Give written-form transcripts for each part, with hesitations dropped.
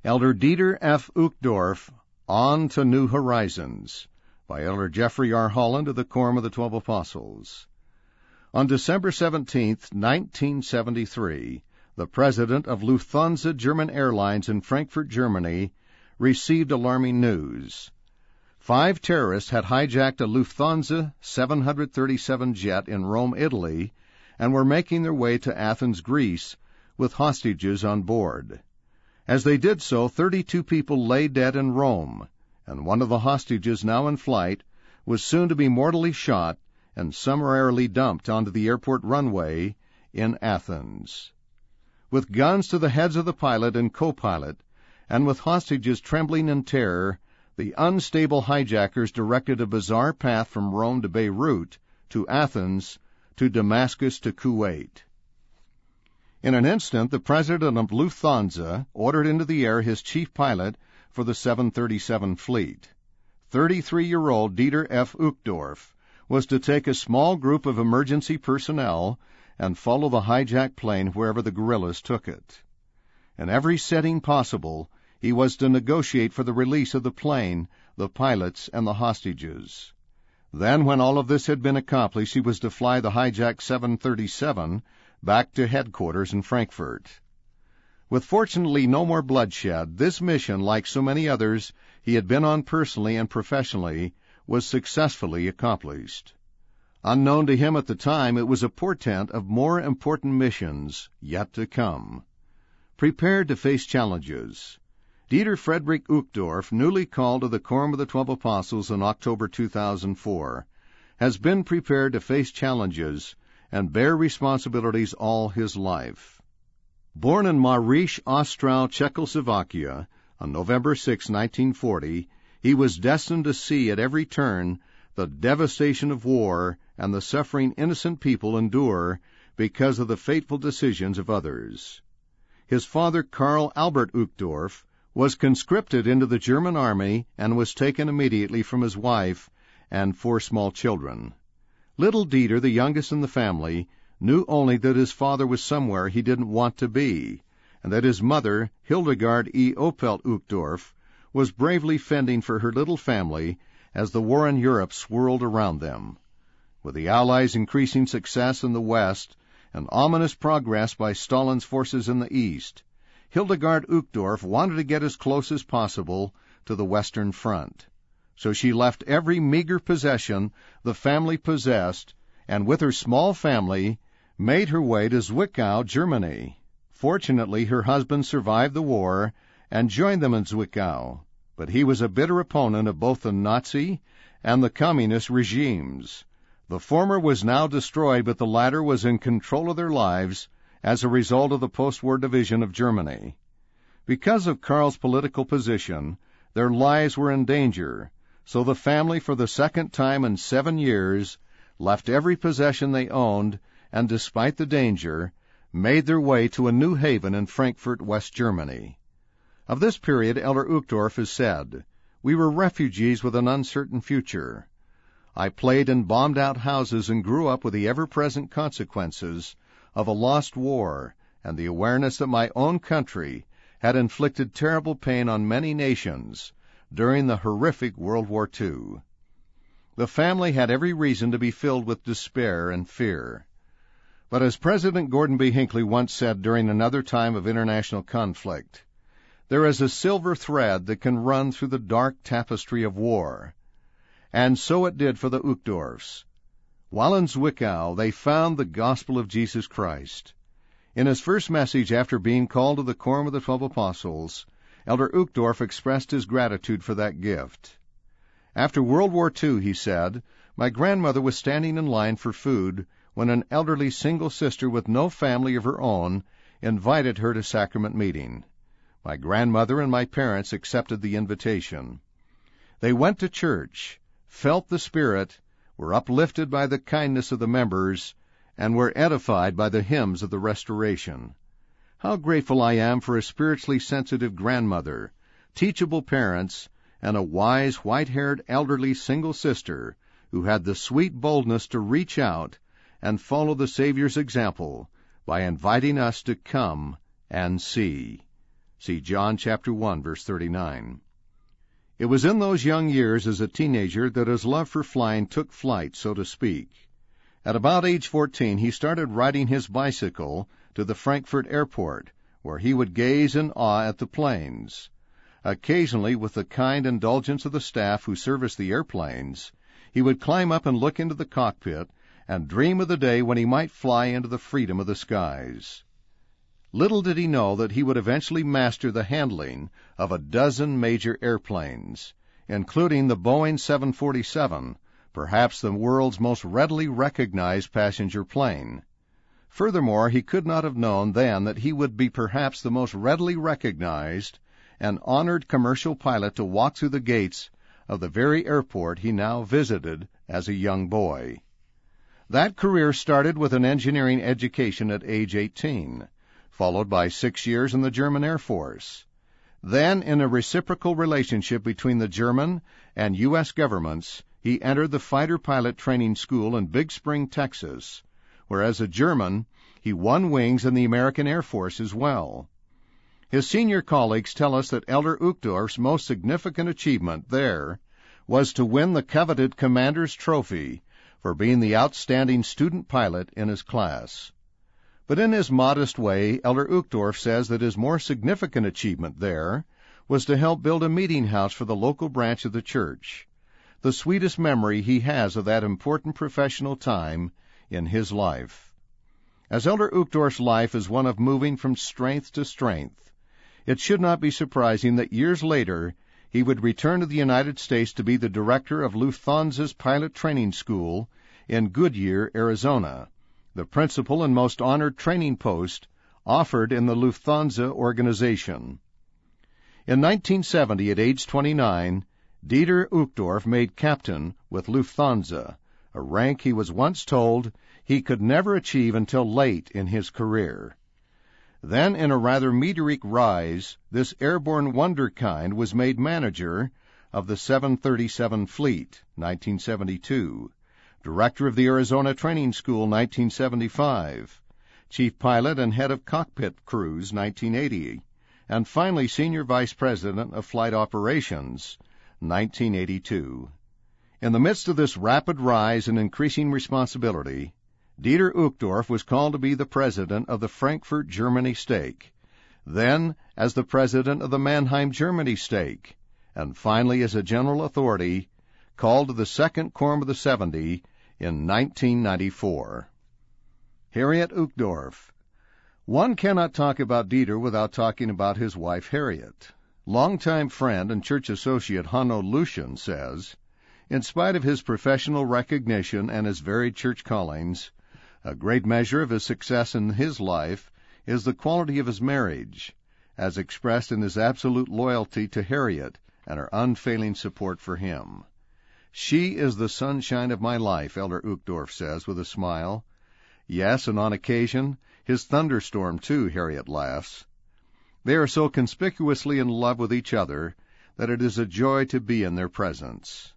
Elder Dieter F. Uchtdorf, On to New Horizons, by Elder Jeffrey R. Holland of the Quorum of the 12 Apostles. On December 17, 1973, the president of Lufthansa German Airlines in Frankfurt, Germany, received alarming news. 5 terrorists had hijacked a Lufthansa 737 jet in Rome, Italy, and were making their way to Athens, Greece, with hostages on board. As they did so, 32 people lay dead in Rome, and one of the hostages, now in flight, was soon to be mortally shot and summarily dumped onto the airport runway in Athens. With guns to the heads of the pilot and co-pilot, and with hostages trembling in terror, the unstable hijackers directed a bizarre path from Rome to Beirut, to Athens, to Damascus, to Kuwait. In an instant, the president of Lufthansa ordered into the air his chief pilot for the 737 fleet. 33-year-old Dieter F. Uchtdorf was to take a small group of emergency personnel and follow the hijacked plane wherever the guerrillas took it. In every setting possible, he was to negotiate for the release of the plane, the pilots, and the hostages. Then, when all of this had been accomplished, he was to fly the hijacked 737 back to headquarters in Frankfurt. With fortunately no more bloodshed, this mission, like so many others he had been on personally and professionally, was successfully accomplished. Unknown to him at the time, it was a portent of more important missions yet to come. Prepared to face challenges. Dieter Friedrich Uchtdorf, newly called to the Quorum of the 12 Apostles in October 2004, has been prepared to face challenges and bear responsibilities all his life. Born in Mařiš Ostral, Czechoslovakia, on November 6, 1940, he was destined to see at every turn the devastation of war and the suffering innocent people endure because of the fateful decisions of others. His father, Karl Albert Uchtdorf, was conscripted into the German army and was taken immediately from his wife and 4 small children. Little Dieter, the youngest in the family, knew only that his father was somewhere he didn't want to be, and that his mother, Hildegard E. Opelt Uchtdorf, was bravely fending for her little family as the war in Europe swirled around them. With the Allies' increasing success in the West and ominous progress by Stalin's forces in the East, Hildegard Uchtdorf wanted to get as close as possible to the Western Front. So she left every meager possession the family possessed, and with her small family made her way to Zwickau, Germany. Fortunately, her husband survived the war and joined them in Zwickau, but he was a bitter opponent of both the Nazi and the communist regimes. The former was now destroyed, but the latter was in control of their lives as a result of the post-war division of Germany. Because of Karl's political position, their lives were in danger, so the family, for the second time in 7 years, left every possession they owned, and despite the danger, made their way to a new haven in Frankfurt, West Germany. Of this period, Elder Uchtdorf has said, "We were refugees with an uncertain future. I played in bombed-out houses and grew up with the ever-present consequences of a lost war and the awareness that my own country had inflicted terrible pain on many nations during the horrific World War II. The family had every reason to be filled with despair and fear. But as President Gordon B. Hinckley once said during another time of international conflict, there is a silver thread that can run through the dark tapestry of war. And so it did for the Uchtdorfs. While in Zwickau, they found the gospel of Jesus Christ. In his first message after being called to the Quorum of the 12 Apostles, Elder Uchtdorf expressed his gratitude for that gift. After World War II, he said, my grandmother was standing in line for food when an elderly single sister with no family of her own invited her to sacrament meeting. My grandmother and my parents accepted the invitation. They went to church, felt the Spirit, were uplifted by the kindness of the members, and were edified by the hymns of the Restoration. How grateful I am for a spiritually sensitive grandmother, teachable parents, and a wise, white-haired, elderly single sister who had the sweet boldness to reach out and follow the Savior's example by inviting us to come and see. See John chapter 1, verse 39. It was in those young years as a teenager that his love for flying took flight, so to speak. At about age 14, he started riding his bicycle to the Frankfurt airport, where he would gaze in awe at the planes. Occasionally, with the kind indulgence of the staff who serviced the airplanes, he would climb up and look into the cockpit and dream of the day when he might fly into the freedom of the skies. Little did he know that he would eventually master the handling of a dozen major airplanes, including the Boeing 747, perhaps the world's most readily recognized passenger plane. Furthermore, he could not have known then that he would be perhaps the most readily recognized and honored commercial pilot to walk through the gates of the very airport he now visited as a young boy. That career started with an engineering education at age 18, followed by 6 years in the German Air Force. Then, in a reciprocal relationship between the German and U.S. governments, he entered the fighter pilot training school in Big Spring, Texas, where as a German, he won wings in the American Air Force as well. His senior colleagues tell us that Elder Uchtdorf's most significant achievement there was to win the coveted Commander's Trophy for being the outstanding student pilot in his class. But in his modest way, Elder Uchtdorf says that his more significant achievement there was to help build a meeting house for the local branch of the church, the sweetest memory he has of that important professional time in his life. As Elder Uchtdorf's life is one of moving from strength to strength, it should not be surprising that years later he would return to the United States to be the director of Lufthansa's pilot training school in Goodyear, Arizona, the principal and most honored training post offered in the Lufthansa organization. In 1970, at age 29, Dieter Uchtdorf made captain with Lufthansa, a rank he was once told he could never achieve until late in his career. Then, in a rather meteoric rise, this airborne wonderkind was made manager of the 737 Fleet, 1972, director of the Arizona Training School, 1975, chief pilot and head of cockpit crews, 1980, and finally senior vice president of flight operations, 1982. In the midst of this rapid rise and increasing responsibility, Dieter Uchtdorf was called to be the president of the Frankfurt, Germany stake, then as the president of the Mannheim, Germany stake, and finally as a general authority called to the Second Quorum of the 70 in 1994. Harriet Uchtdorf. One cannot talk about Dieter without talking about his wife Harriet. Longtime friend and church associate Hanno Lucian says, in spite of his professional recognition and his varied church callings, a great measure of his success in his life is the quality of his marriage, as expressed in his absolute loyalty to Harriet and her unfailing support for him. She is the sunshine of my life, Elder Uchtdorf says with a smile. Yes, and on occasion, his thunderstorm too, Harriet laughs. They are so conspicuously in love with each other that it is a joy to be in their presence.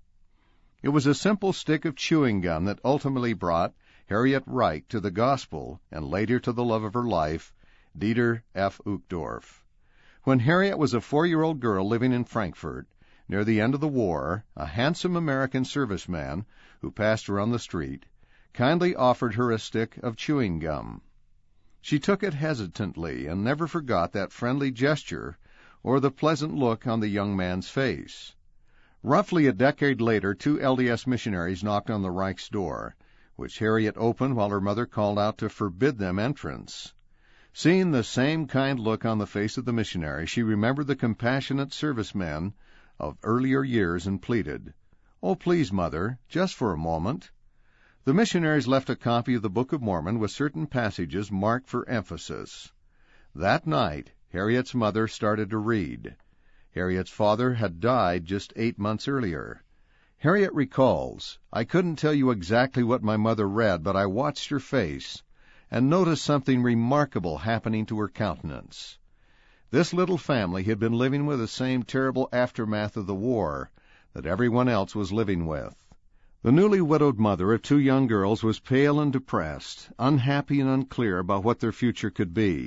It was a simple stick of chewing gum that ultimately brought Harriet Reich to the gospel and later to the love of her life, Dieter F. Uchtdorf. When Harriet was a 4-year-old girl living in Frankfurt, near the end of the war, a handsome American serviceman who passed her on the street kindly offered her a stick of chewing gum. She took it hesitantly and never forgot that friendly gesture or the pleasant look on the young man's face. Roughly a decade later, 2 LDS missionaries knocked on the Reich's door, which Harriet opened while her mother called out to forbid them entrance. Seeing the same kind look on the face of the missionary, she remembered the compassionate servicemen of earlier years and pleaded, "Oh, please, Mother, just for a moment." The missionaries left a copy of the Book of Mormon with certain passages marked for emphasis. That night, Harriet's mother started to read. Harriet's father had died just 8 months earlier. Harriet recalls, "I couldn't tell you exactly what my mother read, but I watched her face and noticed something remarkable happening to her countenance." This little family had been living with the same terrible aftermath of the war that everyone else was living with. The newly widowed mother of 2 young girls was pale and depressed, unhappy and unclear about what their future could be.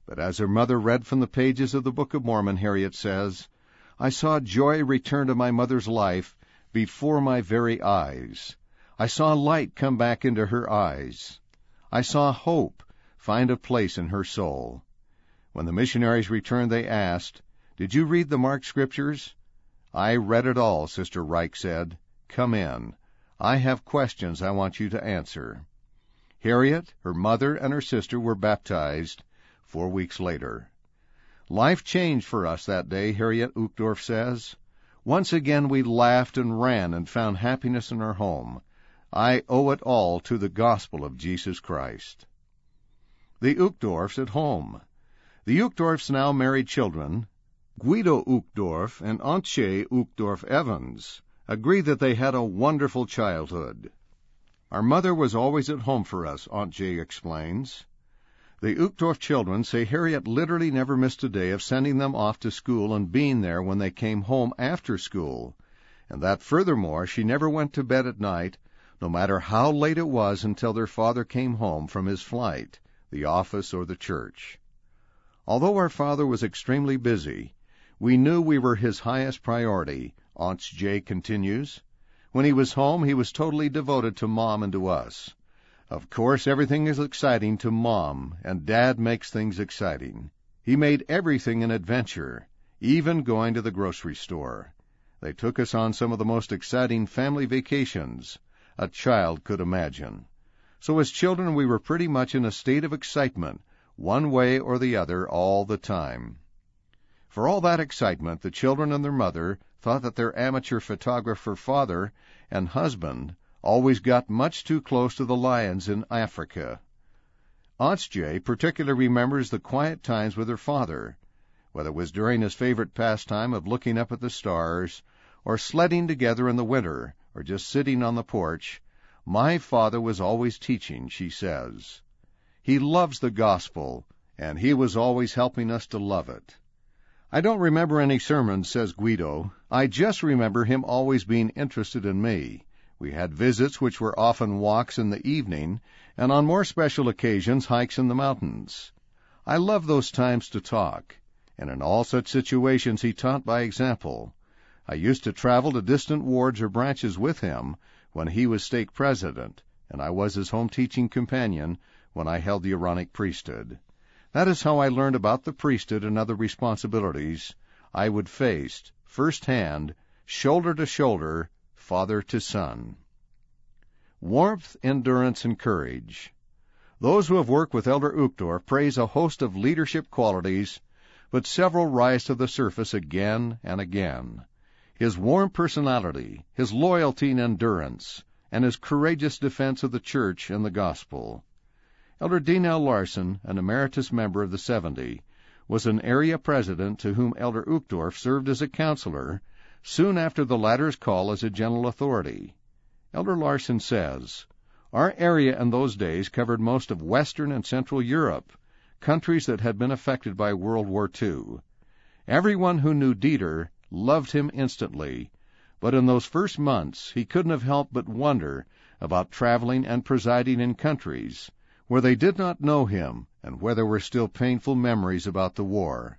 But as her mother read from the pages of the Book of Mormon, Harriet says, "I saw joy return to my mother's life before my very eyes. I saw light come back into her eyes. I saw hope find a place in her soul." When the missionaries returned, they asked, "Did you read the marked scriptures?" "I read it all," Sister Reich said. "Come in. I have questions I want you to answer." Harriet, her mother, and her sister were baptized 4 weeks later. "Life changed for us that day," Harriet Uchtdorf says. "Once again we laughed and ran and found happiness in our home. I owe it all to the gospel of Jesus Christ." The Uchtdorfs at home. The Uchtdorfs' now married children, Guido Uchtdorf and Antje Uchtdorf Evans, agree that they had a wonderful childhood. "Our mother was always at home for us," Antje explains. The Uchtdorf children say Harriet literally never missed a day of sending them off to school and being there when they came home after school, and that furthermore she never went to bed at night, no matter how late it was, until their father came home from his flight, the office or the church. "Although our father was extremely busy, we knew we were his highest priority," Antje continues. "When he was home, he was totally devoted to Mom and to us. Of course, everything is exciting to Mom, and Dad makes things exciting. He made everything an adventure, even going to the grocery store. They took us on some of the most exciting family vacations a child could imagine. So as children, we were pretty much in a state of excitement, one way or the other, all the time." For all that excitement, the children and their mother thought that their amateur photographer father and husband always got much too close to the lions in Africa. Antje particularly remembers the quiet times with her father, whether it was during his favorite pastime of looking up at the stars, or sledding together in the winter, or just sitting on the porch. "My father was always teaching," she says. "He loves the gospel, and he was always helping us to love it." "I don't remember any sermons," says Guido. "I just remember him always being interested in me. We had visits which were often walks in the evening, and on more special occasions hikes in the mountains. I love those times to talk, and in all such situations he taught by example. I used to travel to distant wards or branches with him when he was stake president, and I was his home teaching companion when I held the Aaronic priesthood. That is how I learned about the priesthood and other responsibilities I would face, firsthand, shoulder to shoulder, father to son." Warmth, endurance, and courage. Those who have worked with Elder Uchtdorf praise a host of leadership qualities, but several rise to the surface again and again. His warm personality, his loyalty and endurance, and his courageous defense of the church and the gospel. Elder Dean L. Larson, an emeritus member of the 70, was an area president to whom Elder Uchtdorf served as a counselor soon after the latter's call as a general authority. Elder Larson says, "Our area in those days covered most of Western and Central Europe, countries that had been affected by World War II. Everyone who knew Dieter loved him instantly, but in those first months he couldn't have helped but wonder about traveling and presiding in countries where they did not know him and where there were still painful memories about the war."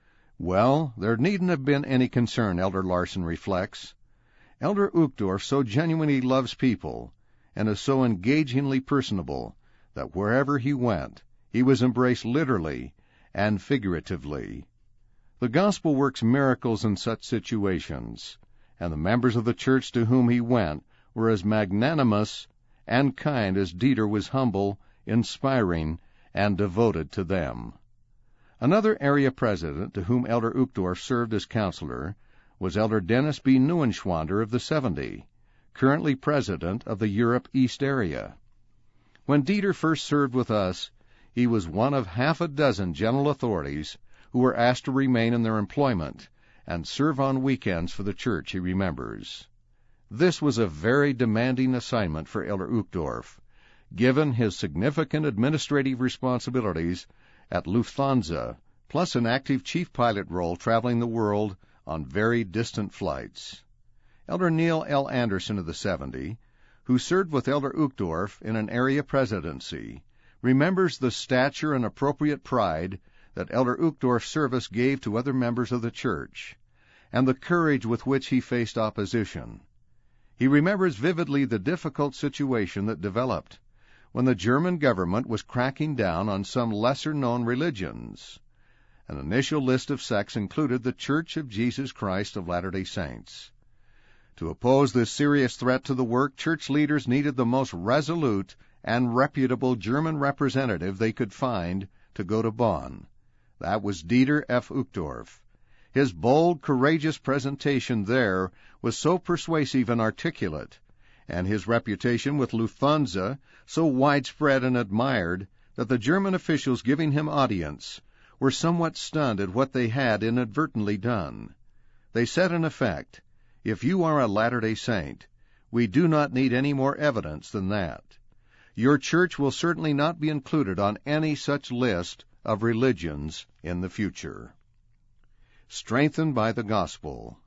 Well, there needn't have been any concern, Elder Larson reflects. Elder Uchtdorf so genuinely loves people and is so engagingly personable that wherever he went, he was embraced literally and figuratively. The gospel works miracles in such situations, and the members of the church to whom he went were as magnanimous and kind as Dieter was humble, inspiring, and devoted to them. Another area president to whom Elder Uchtdorf served as counselor was Elder Dennis B. Neuenschwander of the 70, currently president of the Europe East area. When Dieter first served with us, he was one of half a dozen general authorities who were asked to remain in their employment and serve on weekends for the church, he remembers. This was a very demanding assignment for Elder Uchtdorf, given his significant administrative responsibilities at Lufthansa, plus an active chief pilot role traveling the world on very distant flights. Elder Neil L. Anderson of the 70, who served with Elder Uchtdorf in an area presidency, remembers the stature and appropriate pride that Elder Uchtdorf's service gave to other members of the church, and the courage with which he faced opposition. He remembers vividly the difficult situation that developed when the German government was cracking down on some lesser-known religions. An initial list of sects included the Church of Jesus Christ of Latter-day Saints. To oppose this serious threat to the work, church leaders needed the most resolute and reputable German representative they could find to go to Bonn. That was Dieter F. Uchtdorf. His bold, courageous presentation there was so persuasive and articulate, and his reputation with Lufthansa so widespread and admired, that the German officials giving him audience were somewhat stunned at what they had inadvertently done. They said in effect, "If you are a Latter-day Saint, we do not need any more evidence than that. Your church will certainly not be included on any such list of religions in the future." Strengthened by the Gospel.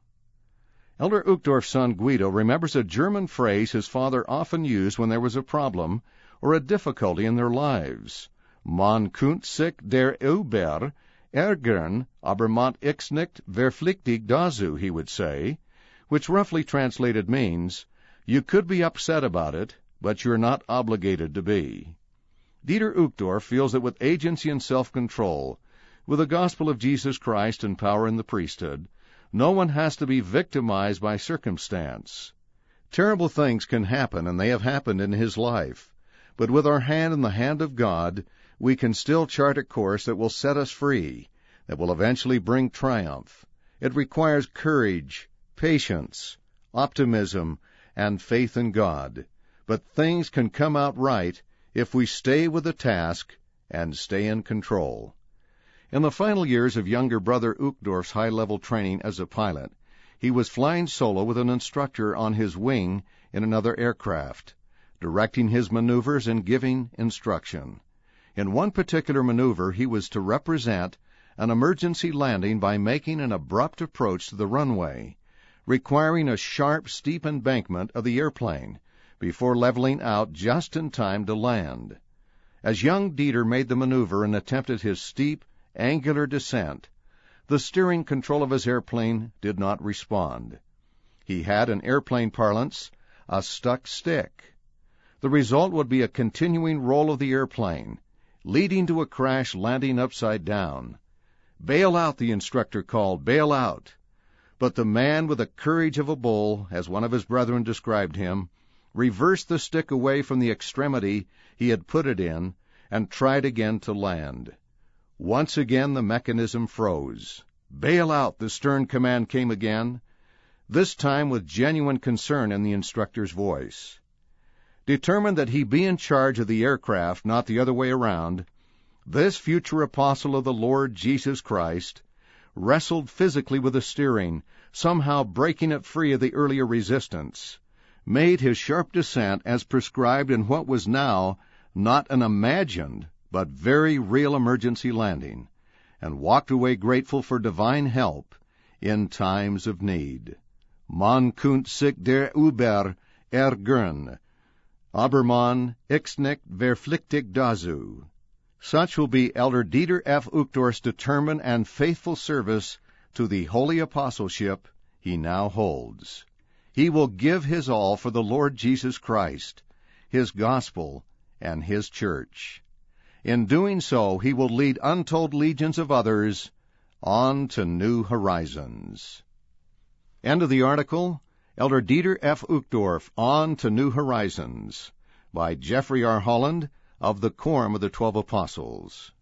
Elder Uchtdorf's son Guido remembers a German phrase his father often used when there was a problem or a difficulty in their lives. Man kunt sich darüber ärgern, aber man ist nicht verpflichtet dazu, he would say, which roughly translated means, you could be upset about it, but you're not obligated to be. Dieter Uchtdorf feels that with agency and self-control, with the gospel of Jesus Christ and power in the priesthood, no one has to be victimized by circumstance. Terrible things can happen, and they have happened in his life, but with our hand in the hand of God, we can still chart a course that will set us free, that will eventually bring triumph. It requires courage, patience, optimism, and faith in God. But things can come out right if we stay with the task and stay in control. In the final years of younger brother Uchtdorf's high-level training as a pilot, he was flying solo with an instructor on his wing in another aircraft, directing his maneuvers and giving instruction. In one particular maneuver, he was to represent an emergency landing by making an abrupt approach to the runway, requiring a sharp, steep embankment of the airplane before leveling out just in time to land. As young Dieter made the maneuver and attempted his steep, angular descent, the steering control of his airplane did not respond. He had, in airplane parlance, a stuck stick. The result would be a continuing roll of the airplane, leading to a crash landing upside down. "Bail out," the instructor called, "bail out." But the man with the courage of a bull, as one of his brethren described him, reversed the stick away from the extremity he had put it in and tried again to land. Once again the mechanism froze. "Bail out," the stern command came again, this time with genuine concern in the instructor's voice. Determined that he be in charge of the aircraft, not the other way around, this future apostle of the Lord Jesus Christ wrestled physically with the steering, somehow breaking it free of the earlier resistance, made his sharp descent as prescribed in what was now not an imagined but very real emergency landing, and walked away grateful for divine help in times of need. Man kunt sich darüber ärgern, aber man ist nicht verpflichtet dazu. Such will be Elder Dieter F. Uchtdorf's determined and faithful service to the holy apostleship he now holds. He will give his all for the Lord Jesus Christ, his gospel, and his church. In doing so, he will lead untold legions of others on to new horizons. End of the article, Elder Dieter F. Uchtdorf, On to New Horizons, by Jeffrey R. Holland of the Quorum of the 12 Apostles.